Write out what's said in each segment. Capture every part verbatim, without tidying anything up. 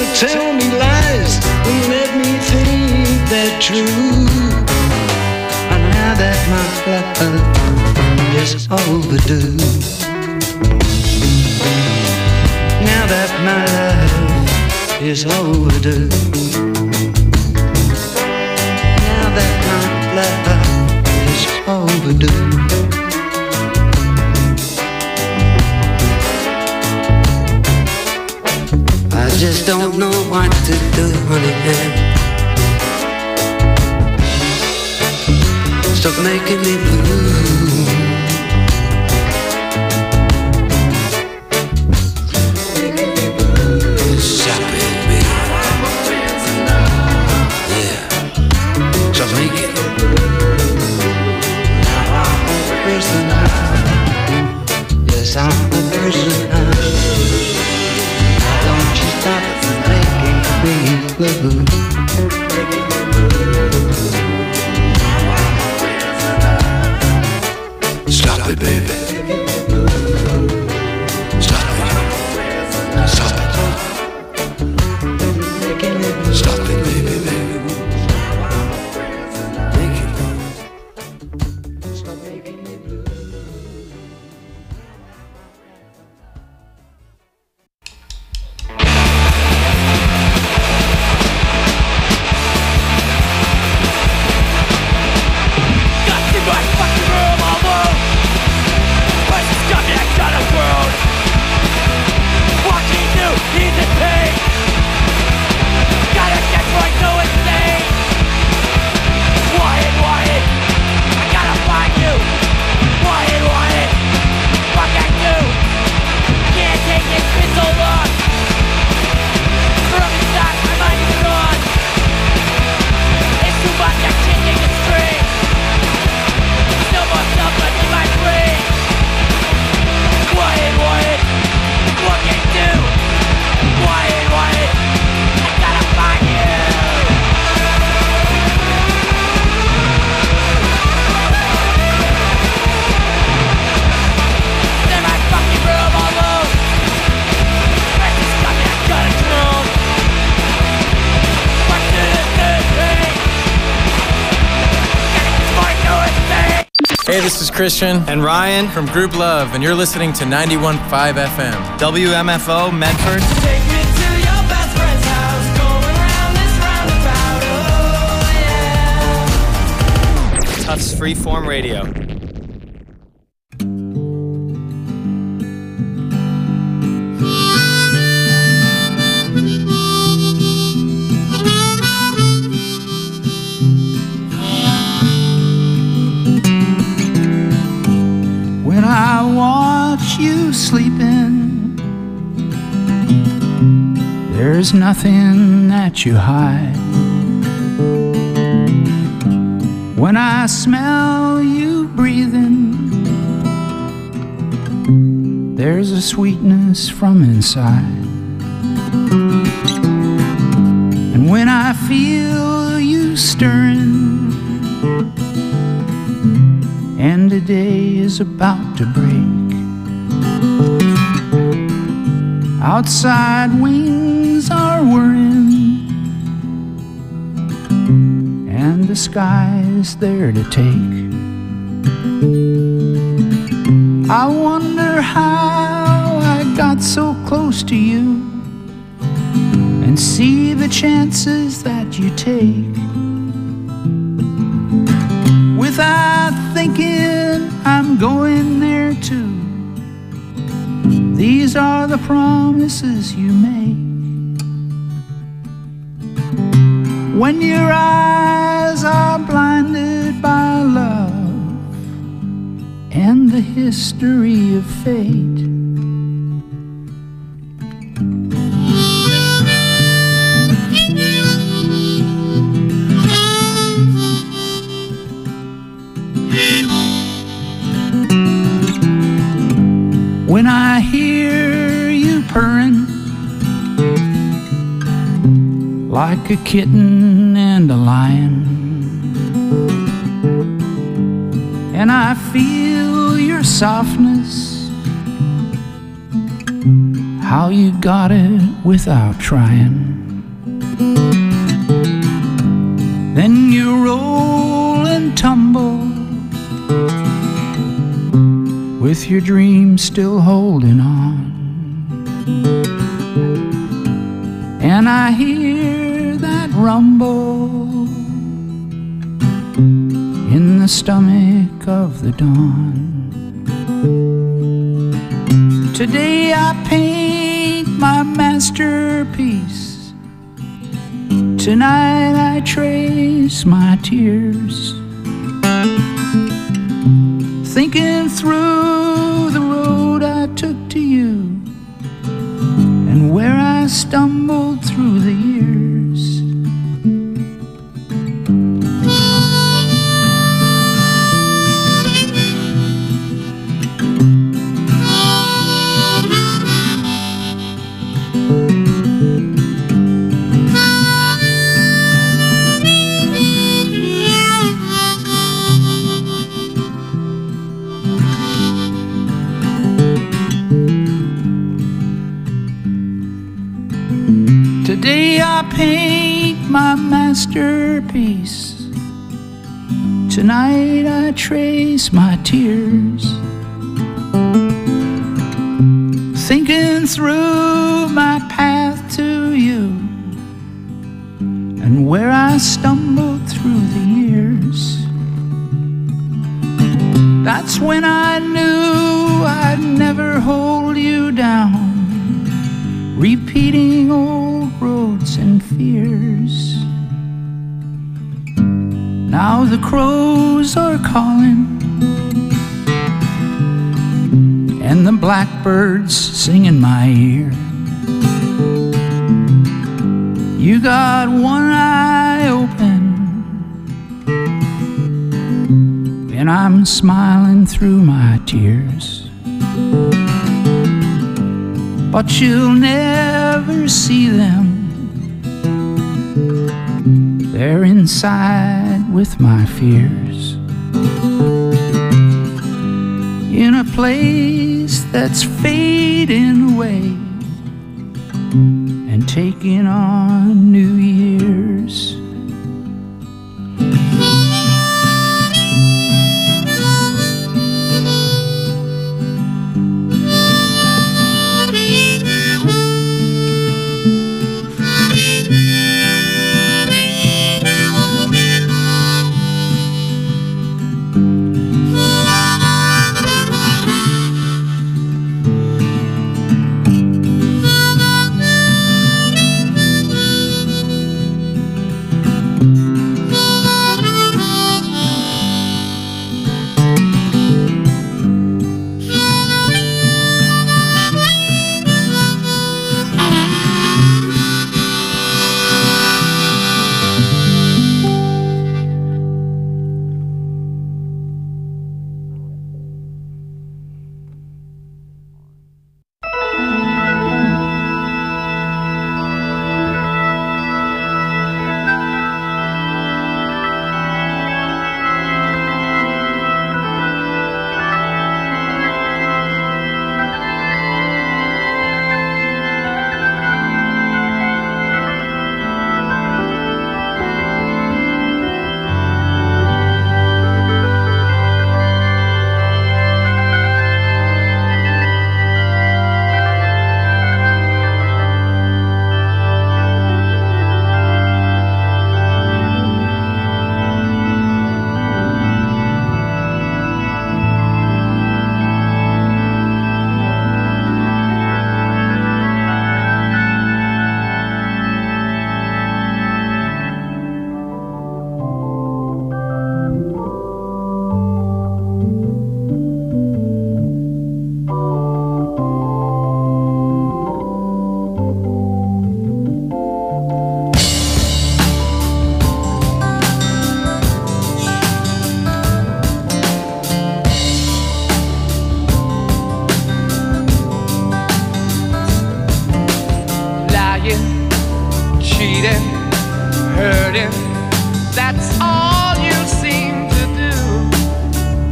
tell me lies and let me think they're true. And now that my love is overdue, now that my love is overdue, now that my love is overdue. I just don't know what to do, honey. Stop making me blue. Stop it, baby. Yeah. Stop making me blue. I'm a prisoner. Yes, I'm a prisoner. Don't you stop making me blue. Stop it, baby. Stop it. Stop it. Stop it, baby, baby. Make it. Stop making me blue. Hey, this is Christian and Ryan from Group Love, and you're listening to ninety-one point five F M. W M F O, Medford. Take me to your best friend's house, going around this roundabout, oh yeah. Tufts Freeform Radio. When I watch you sleeping, there's nothing that you hide. When I smell you breathing, there's a sweetness from inside. And when I feel you stirring, and the day is about to break, outside wings are whirring, and the sky is there to take. I wonder how I got so close to you, and see the chances that you take. Without thinking, I'm going there too. These are the promises you make. When your eyes are blinded by love and the history of fate, when I hear you purring like a kitten and a lion, and I feel your softness, how you got it without trying. Then you roll and tumble with your dreams still holding on. And I hear that rumble in the stomach of the dawn. Today I paint my masterpiece. Tonight I trace my tears, thinking through the road I took to you and where I stumbled through the years. Today I paint my masterpiece. Tonight I trace my tears, thinking through my path to you and where I stumbled through the years. That's when I knew I'd never hold you down, repeating old roads and fears. Now the crows are calling and the blackbirds sing in my ear. You got one eye open and I'm smiling through my tears, but you'll never see them. They're inside with my fears, in a place that's fading away and taking on new years.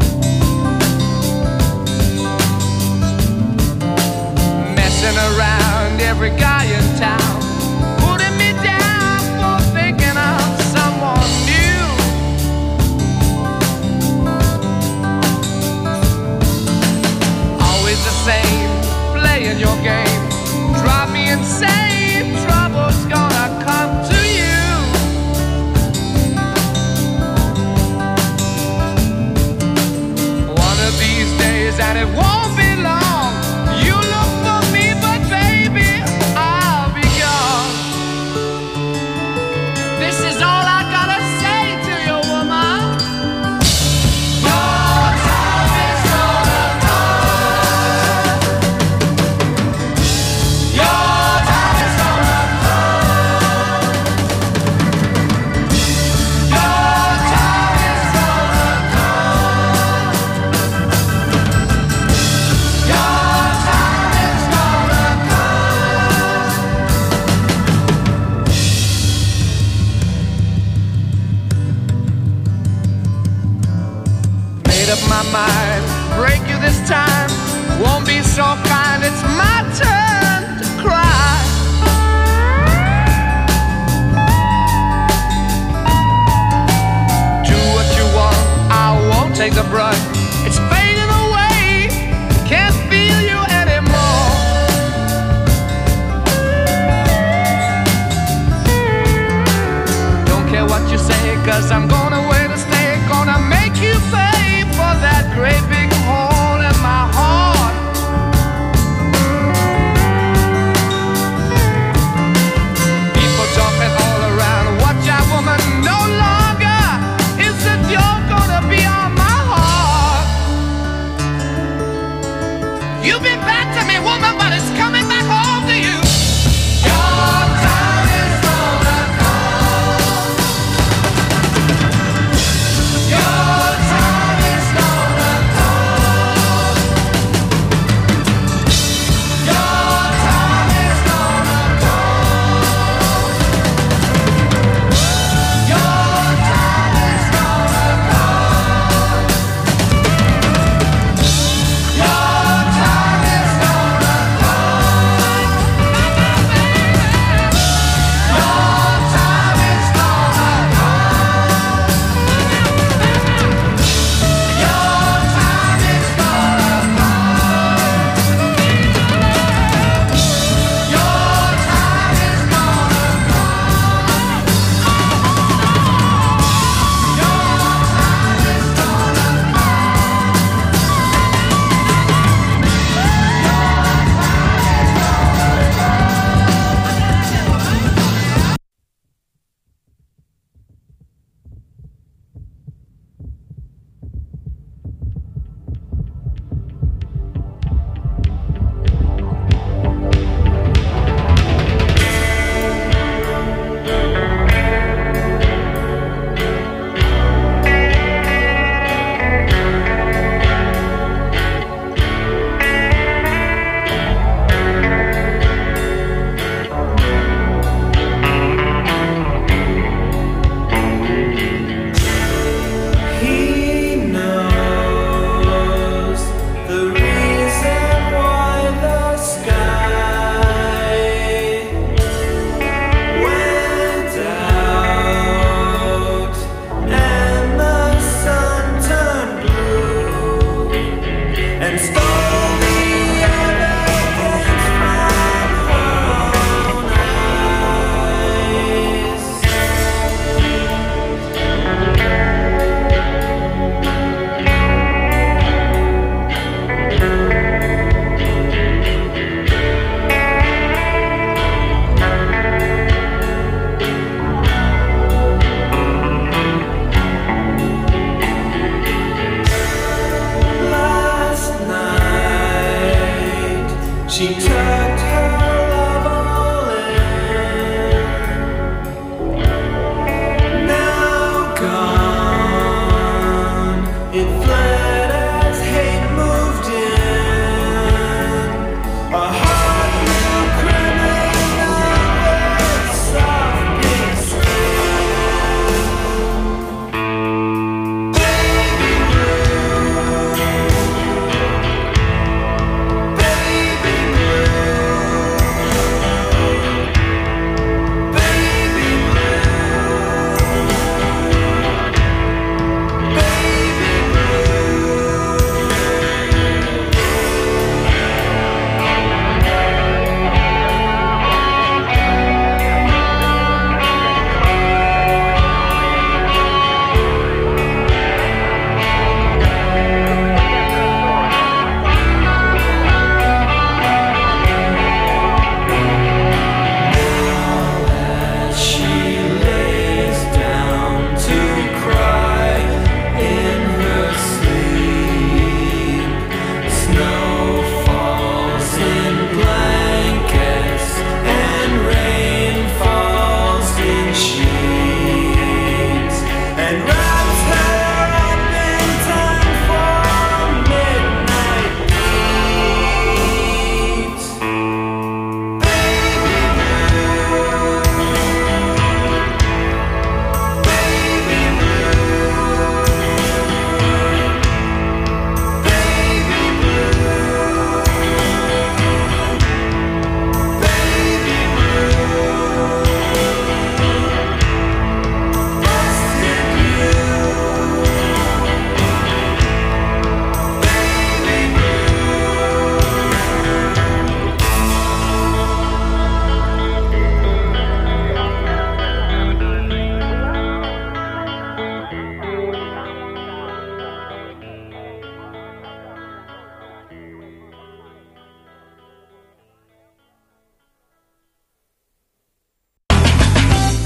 Around every guy in town, putting me down for thinking of someone new. Always the same, playing your game, drive me insane. Trouble's gonna come to you. One of these days, and it won't be long, you look for me, but baby, I'll be gone. This is all I gotta say to you, woman. Your time is gonna come. Your time is gonna come. Your time is gonna come. Your time is gonna come. Made up my mind, break you this time. Won't be so kind, it's my turn to cry. Do what you want, I won't take the brunt. It's fading away, can't feel you anymore. Don't care what you say, cause I'm gonna wait to stay. Gonna make you pay for that great big hole in my heart. People talking all around, watch out woman, no longer is the joke gonna be on my heart. You've been bad to me, woman, but it's coming back home to you. Your time is gonna come.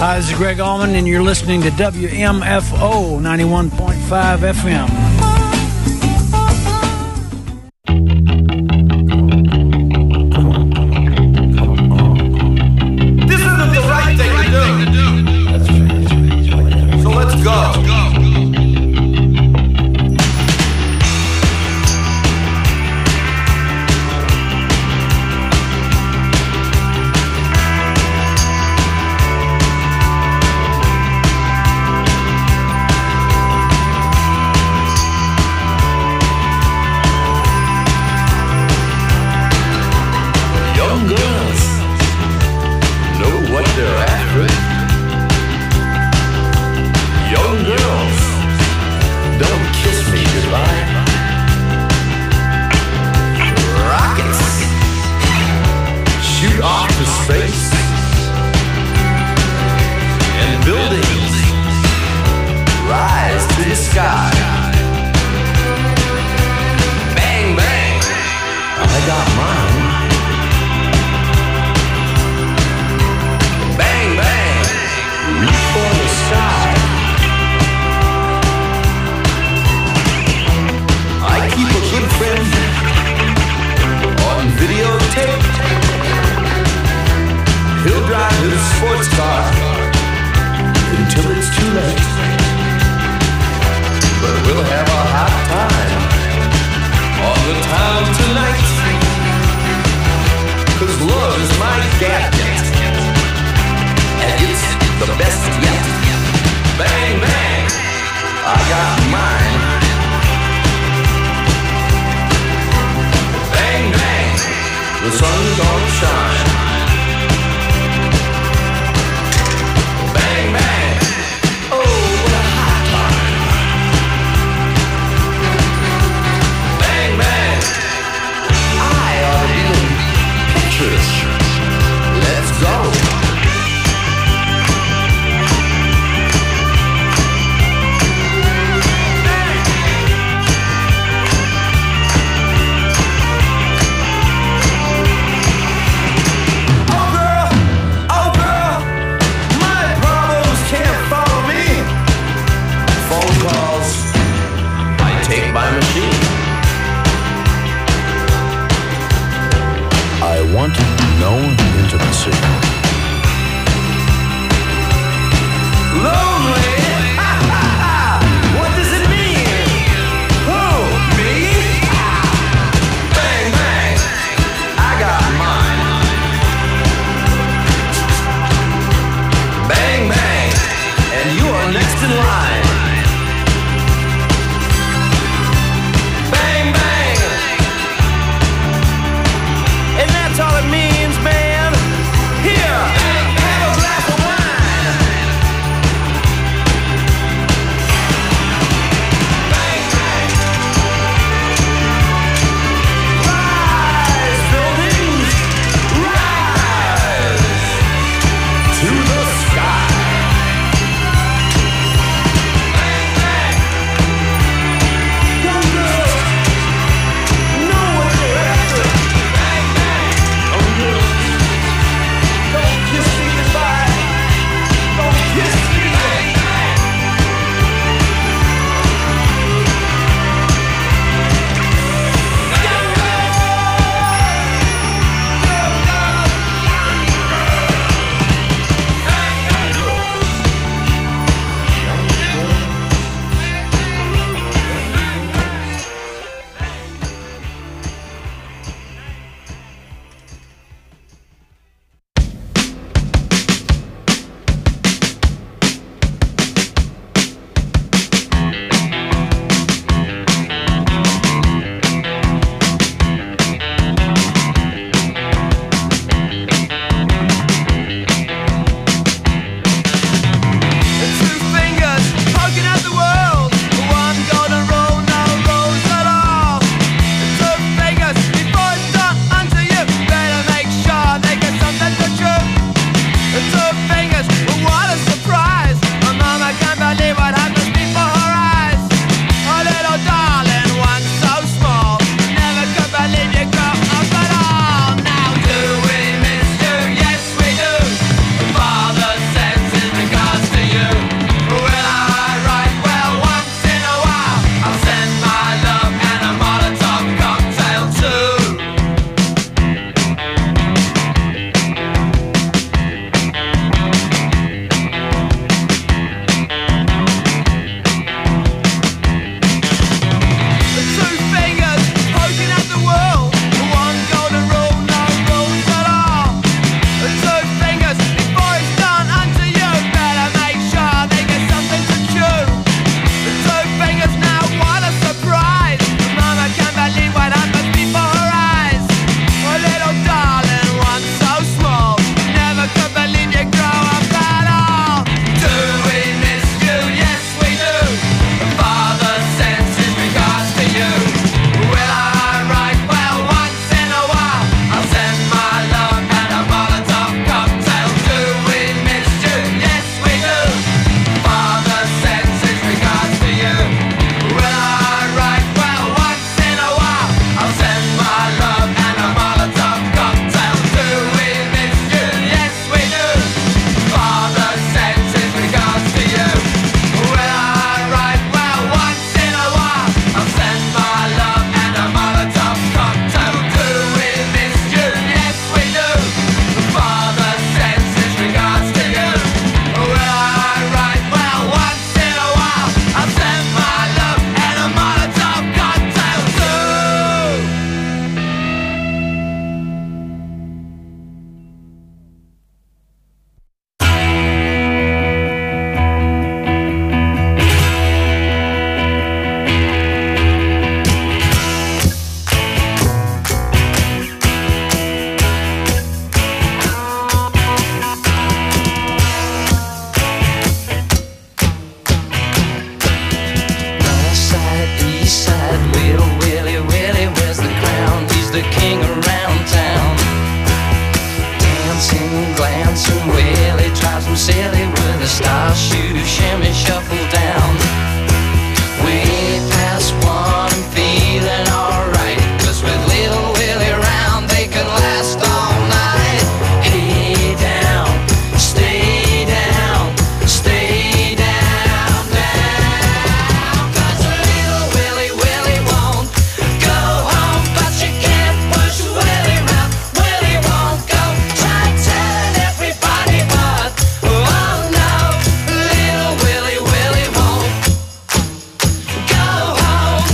Hi, this is Greg Allman, and you're listening to W M F O ninety-one point five F M. This isn't the right thing to do. So let's go. some silly with the star shoes, shimmy, shuffle down. Way past one and feeling alright, 'cause with little Willie round they can last all night. Hey down, stay down, stay down, down. 'Cause little Willie, Willie won't go home, but you can't push Willie round. Willie won't go. Try telling everybody, but oh no, little Willie, Willie won't go home.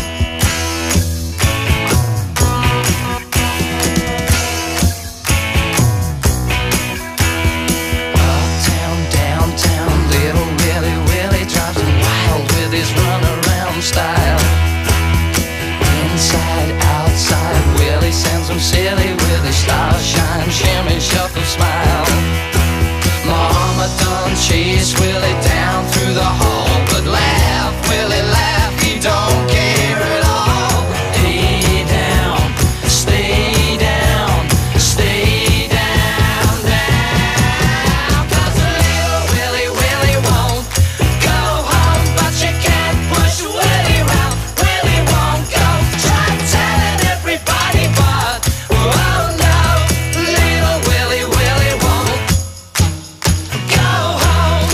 Uptown, downtown, little Willie, Willie drives him wild with his runaround style. Inside, outside, Willie sends him silly with his star shine, shimmy, shuffle, smile. Mama done chase Willie down through the hall, but laugh, Willie, laugh, he don't care at all. Hey down, stay down, stay down, down. 'Cause little Willie, Willie won't go home, but you can't push Willie round. Willie won't go. Try telling everybody, but oh no, little Willie, Willie won't go home.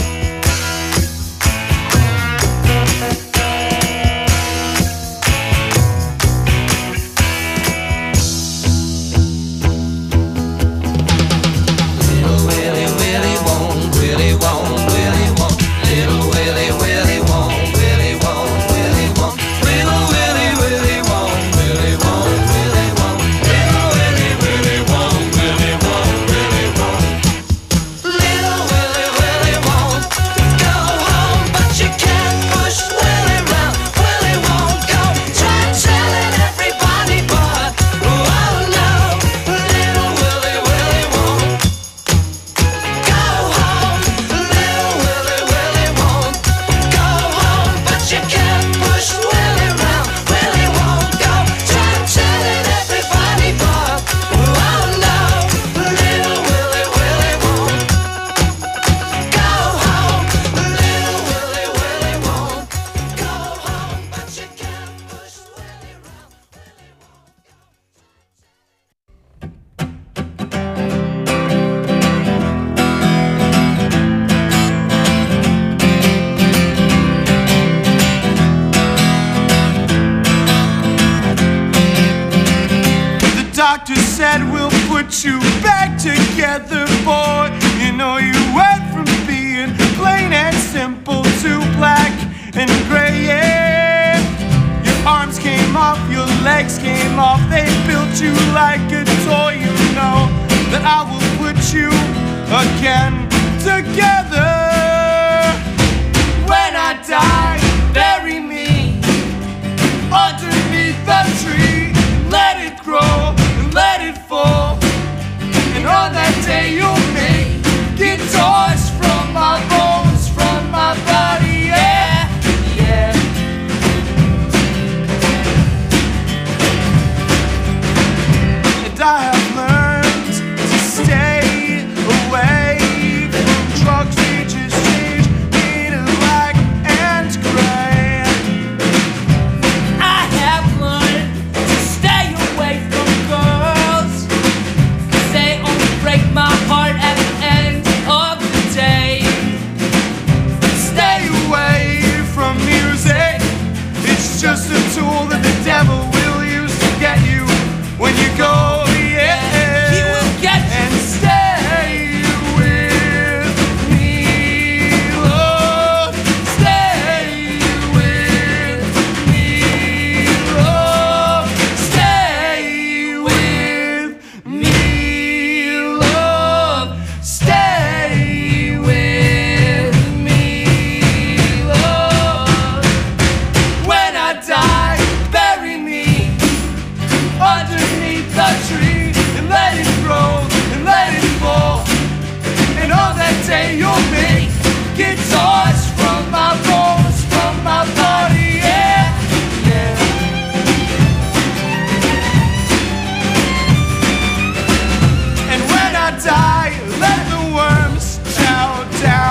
Little Willie, Willie won't, Willie won't, Willie won't. Little Willie, Willie won't, Willie won't, Willie won't. Little Willie, Willie won't, Willie won't, Willie won't. Little Willie, Willie won't, Willie won't, Willie won't. Little Willie, Willie won't go home, but you can't push Willie round. Willie won't go. Try telling everybody, but oh no, little Willie, Willie won't go home. Little Willie, Willie won't go home, but you can't push Willie round. Willie won't go. Try telling everybody, but oh no, little Willie, Willie won't go home. Little Willie, Willie won't go home, but you can't push Willie round. The doctor said we'll put you back together, boy. You know you went from being plain and simple to black and gray. Yeah. Your arms came off, your legs came off. They built you like a toy. You know that I will put you again together. When I die, bury me underneath the tree. Let it grow, let it fall. And on that day you'll make guitars from my bones, from my body, yeah, yeah. And I have learned to stay away from drugs. They just change me to black and gray. I have learned to stay away from girls, 'cause they only break my heart at the end of the day. Stay away from music. It's just a tool that the devil will use to get you when you go, yeah. He will get you. And stay with me, Lord. Stay with me, Lord. Stay with me, Lord. Stay with me, Lord. When I die, bury me underneath the tree, and let it grow and let it fall. And on that day you'll make guitars from my bones, from my body, yeah, yeah. And when I die, let the worms chow down.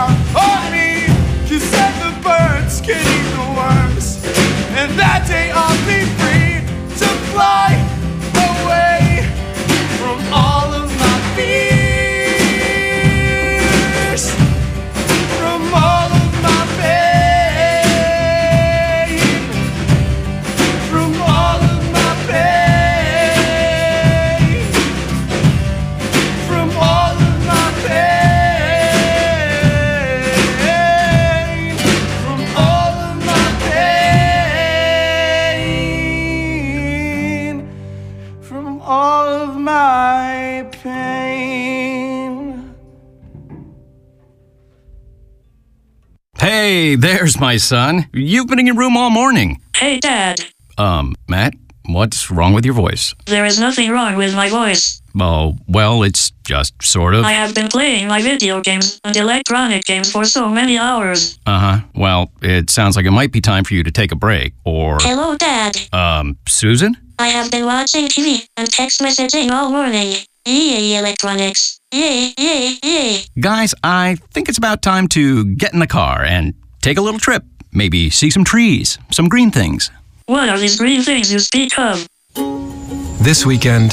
Hey, there's my son. You've been in your room all morning. Hey, Dad. Um, Matt, what's wrong with your voice? There is nothing wrong with my voice. Oh, well, it's just sort of. I have been playing my video games and electronic games for so many hours. Uh-huh. Well, it sounds like it might be time for you to take a break, or... Hello, Dad. Um, Susan? I have been watching T V and text messaging all morning. Yay, electronics. Yay, yay, yay. Guys, I think it's about time to get in the car and take a little trip. Maybe see some trees, some green things. What are these green things you speak of? This weekend,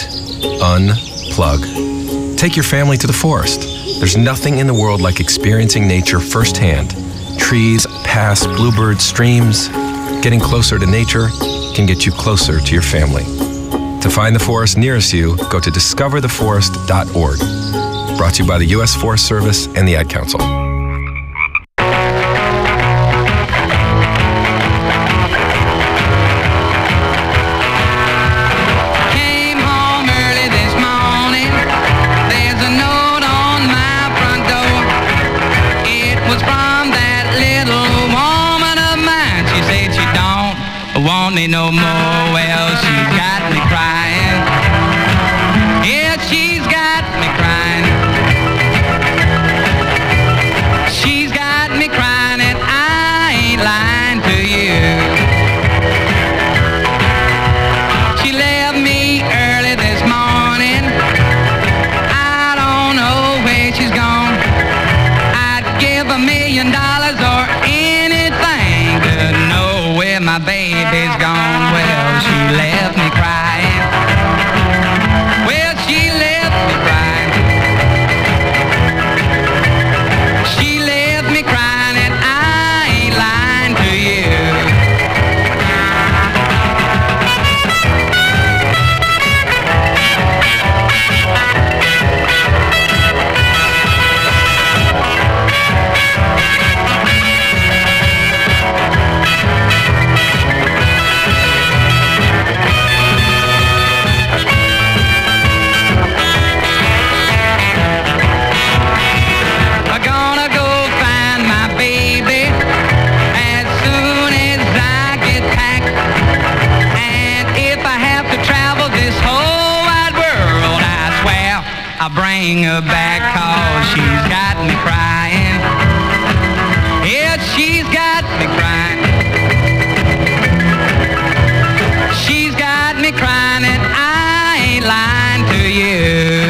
unplug. Take your family to the forest. There's nothing in the world like experiencing nature firsthand. Trees, paths, bluebirds, streams. Getting closer to nature can get you closer to your family. To find the forest nearest you, go to discover the forest dot org. Brought to you by the U S Forest Service and the Ad Council. Want me no more, well, she's got me crying. Yeah, she's got me crying. She's got me crying, and I ain't lying to you. She left me early this morning. I don't know where she's gone. I'd give a million dollars or anything to know where my baby's gone. Well, she left me crying. Well, she left me crying. She left me crying, and I ain't lying to you. I'll bring her back, 'cause she's got me crying. Yeah, she's got me crying. She's got me crying, and I ain't lying to you.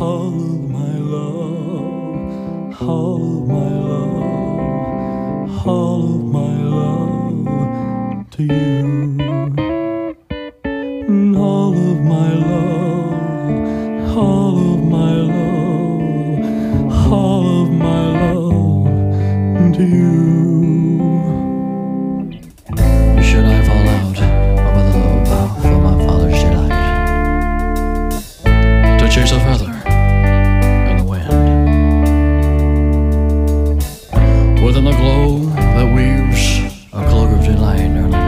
all of my love, all of my love, all of my love to you. All of my love, all of my love, all of my love to you. Should I fall out of my love for my father's delight, to chase a feather in the wind, within the glow that weaves a cloak of delight, darling,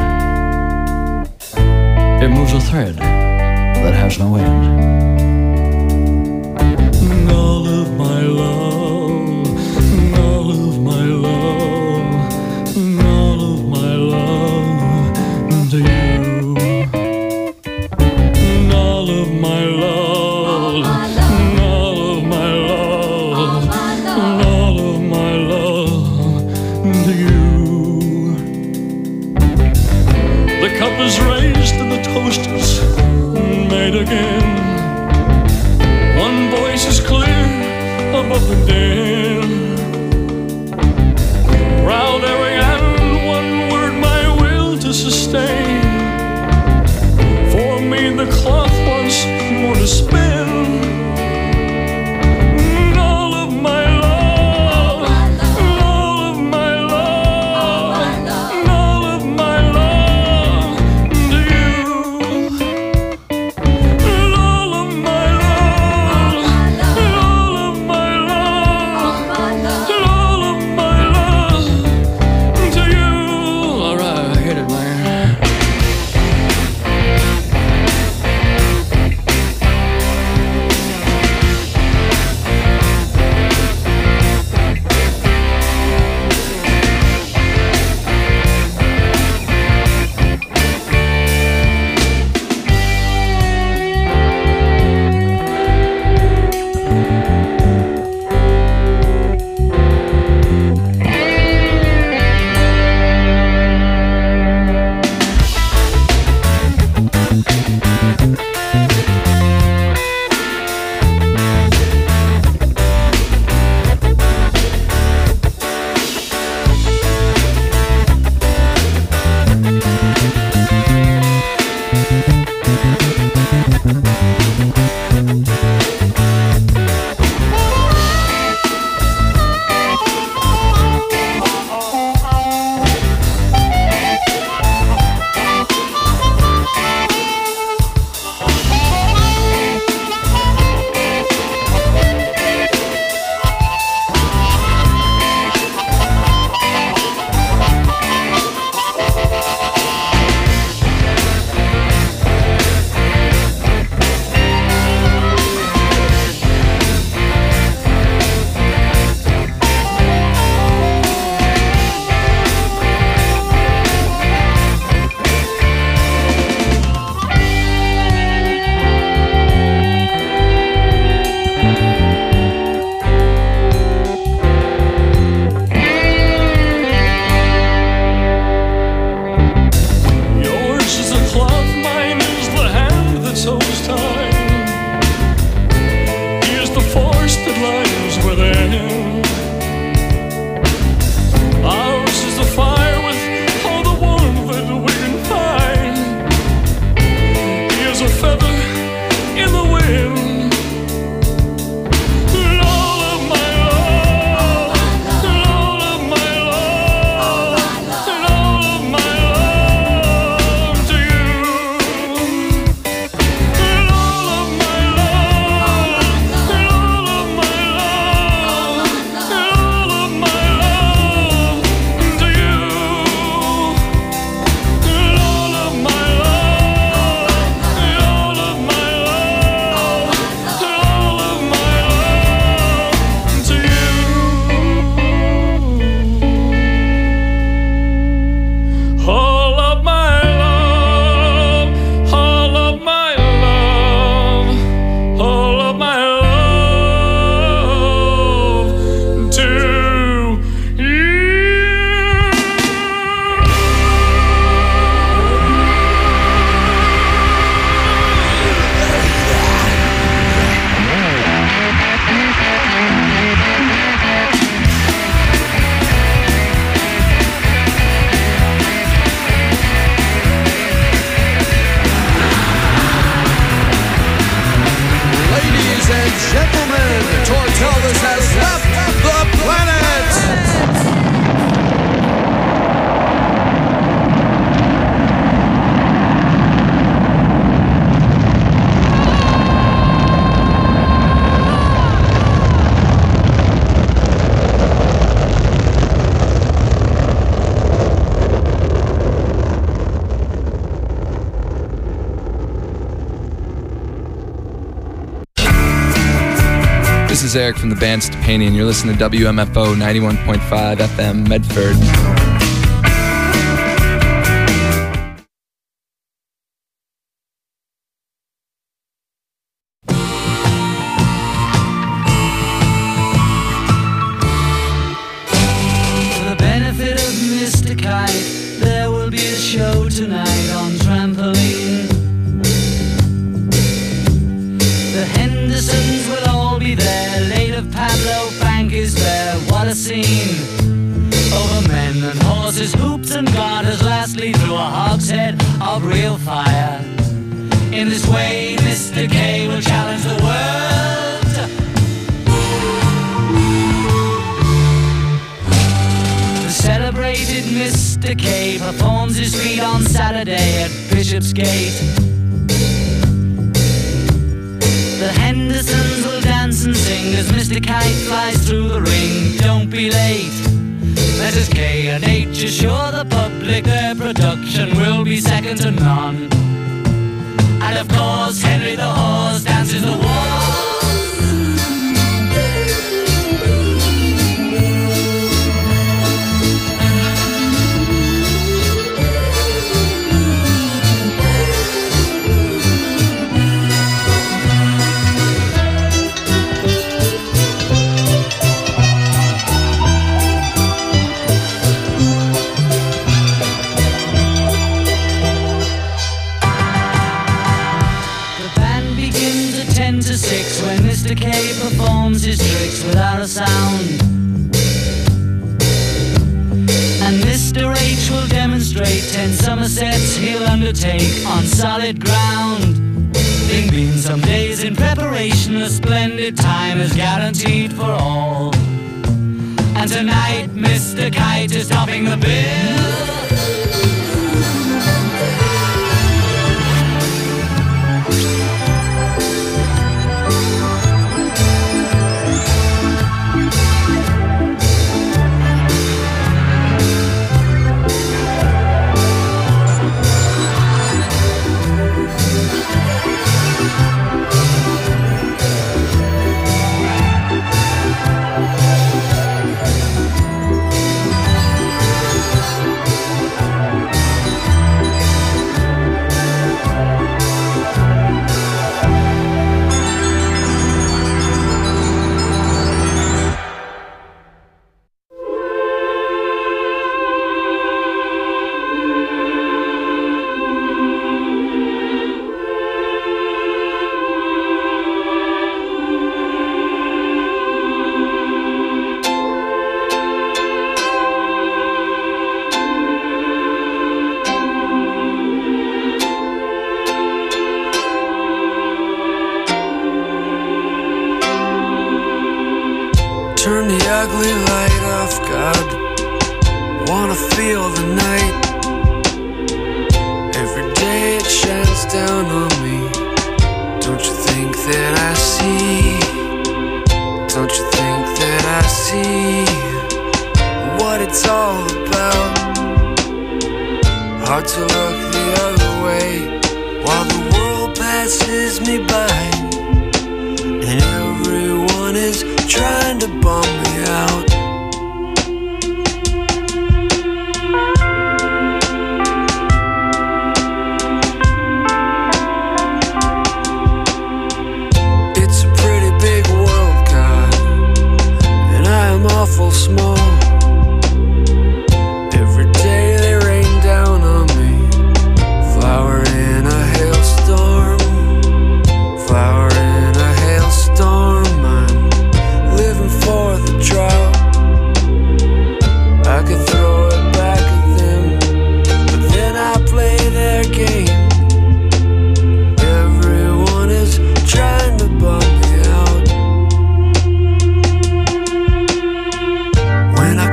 it moves a thread that has no end. All of my love, all of my love, all of my love to you. All of my love, all of my love, all of my love to you. The cup is raised and the toast is made again. One voice is clear above the din. Proud Ariane, one word my will to sustain. For me the cloth once more to spin. All of my love, all of my love, all of my love to you. All is Eric from the band Stepani, and you're listening to W M F O ninety-one point five F M Medford. For the benefit of Mister Kite, there will be a show tonight on trampoline. The Hendersons will all be there. Late of Pablo Frank is there. What a scene! Over men and horses, hoops and garters. Lastly, through a hogshead of real fire. In this way, Mister K will challenge the world. The celebrated Mister K performs his feat on Saturday at Bishopsgate. The Hendersons will dance and sing as Mister Kite flies through the ring. Don't be late. Letters K and H assure the public their production will be second to none. And of course, Henry the Horse dances the waltz. To six when Mister K performs his tricks without a sound, and Mister H will demonstrate ten somersets he'll undertake on solid ground. Bing bing, some days in preparation, a splendid time is guaranteed for all. And tonight Mister Kite is topping the bill. Turn the ugly light off, God. Wanna feel the night. Every day it shines down on me. Don't you think that I see? Don't you think that I see what it's all about? Hard to look the other way while the world passes me by, and everyone is trying to bum me out. It's a pretty big world, God, and I am awful small. Every day they rain down on me, flower in a hailstorm, flower in a hailstorm. I'm living for the drought. I could throw it back at them, but then I play their game. Everyone is trying to bum me out. When I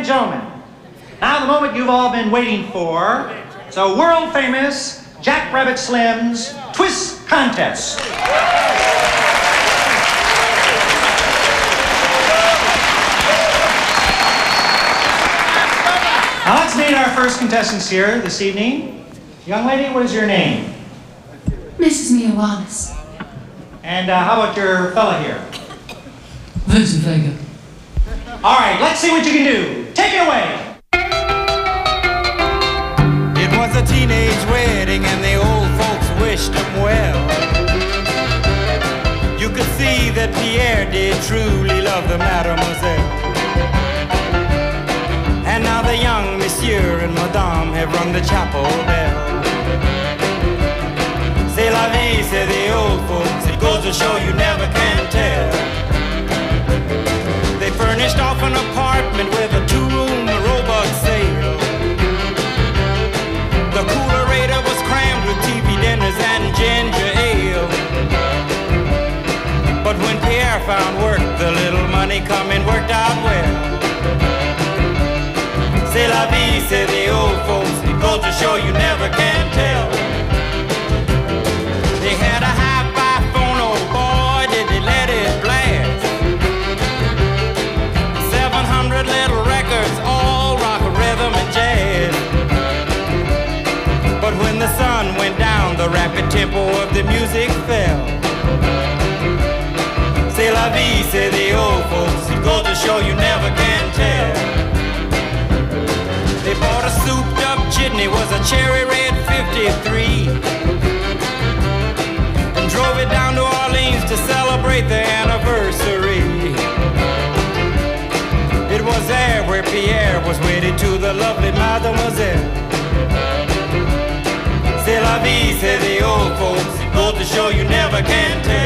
gentlemen, now the moment you've all been waiting for, so world famous Jack Rabbit Slim's Twist Contest. Now let's meet our first contestants here this evening. Young lady, what is your name? Missus Mia Wallace. And uh, how about your fella here? Vincent Vega. All right, let's see what you can do. Take it away. It was a teenage wedding and the old folks wished him well. You could see that Pierre did truly love the mademoiselle. And now the young monsieur and madame have rung the chapel bell. C'est la vie, say the old folks, it goes to show you never can tell. They furnished off an apartment with a two-room robot sale. The coolerator was crammed with T V dinners and ginger ale. But when Pierre found work, the little money coming worked out well. C'est la vie, say the old folks, it goes to show you never can tell. They had a hi-fi phone, oh boy, did they let it blast. Seven hundred little records, all rock, rhythm, and jazz. But when the sun went down, the rapid tempo of the music fell. C'est la vie, say the old folks, it goes to show you never can tell. They bought a souped up jitney, was a cherry red fifty-three, and drove it down to Orleans to celebrate the anniversary. It was there where Pierre was wedded to the lovely mademoiselle. C'est la vie, say the old folks, it goes to show you never can tell.